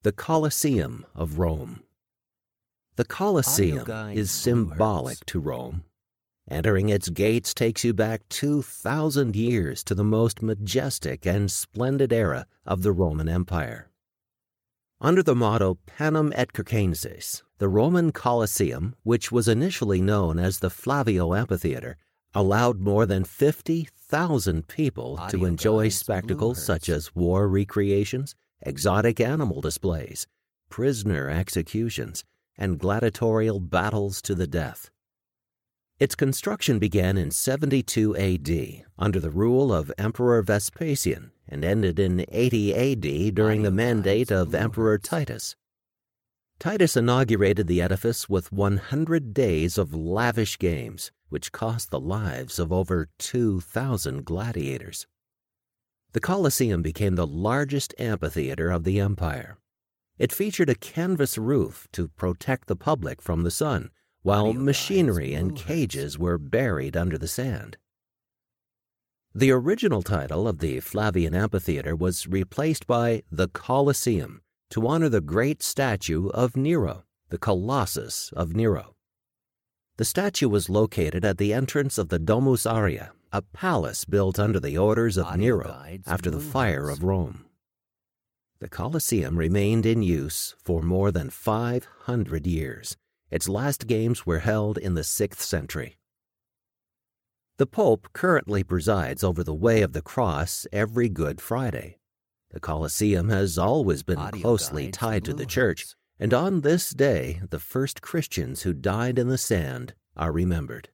The Colosseum of Rome. The Colosseum is symbolic to Rome. Entering its gates takes you back 2,000 years to the most majestic and splendid era of the Roman Empire. Under the motto Panem et Circenses, the Roman Colosseum, which was initially known as the Flavio Amphitheater, allowed more than 50,000 people to enjoy spectacles such as war recreations, exotic animal displays, prisoner executions, and gladiatorial battles to the death. Its construction began in 72 AD under the rule of Emperor Vespasian and ended in 80 AD during the mandate of Emperor Titus. Titus inaugurated the edifice with 100 days of lavish games, which cost the lives of over 2,000 gladiators. The Colosseum became the largest amphitheater of the empire. It featured a canvas roof to protect the public from the sun, while machinery and cages were buried under the sand. The original title of the Flavian Amphitheater was replaced by the Colosseum to honor the great statue of Nero, the Colossus of Nero. The statue was located at the entrance of the Domus Aurea, a palace built under the orders of Nero after the fire of Rome. The Colosseum remained in use for more than 500 years. Its last games were held in the 6th century. The Pope currently presides over the Way of the Cross every Good Friday. The Colosseum has always been closely tied to the Church, and on this day the first Christians who died in the sand are remembered.